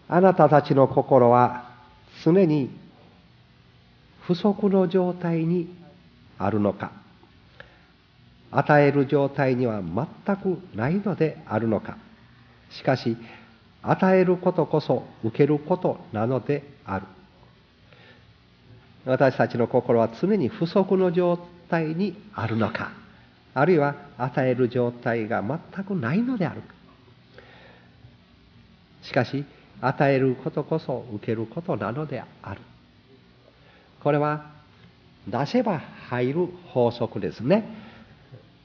あなたたちの心は常に不足の状態にあるのか、与える状態には全くないのであるのか。しかし、与えることこそ受けることなのである。私たちの心は常に不足の状態にあるのか、あるいは与える状態が全くないのであるか。しかし、与えることこそ受けることなのである。これは出せば入る法則ですね。